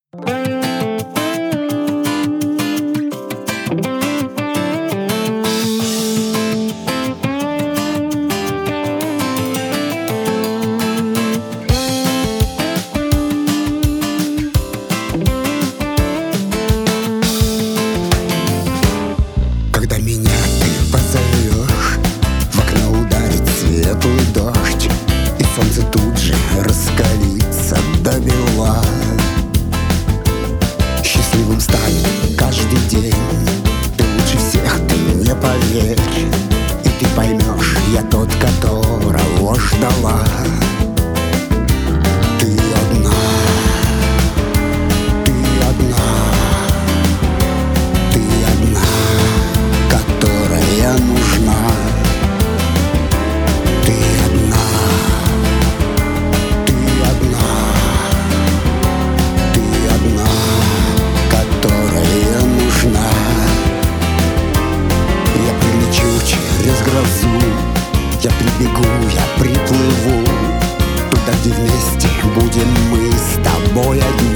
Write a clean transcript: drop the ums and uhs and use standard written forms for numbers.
Когда меня ты позовешь, в окно ударит светлый дождь, и солнце тут же раскалится до бела. Счастливым станет каждый день, ты лучше всех, ты мне поверь, и ты поймешь, я тот, которого ждала. Ты одна, ты одна, ты одна, которая нужна. Ты одна, ты одна, ты одна, которая нужна. Я прилечу через грозу, я прибегу, я приплыву туда, где вместе будем мы с тобой одни.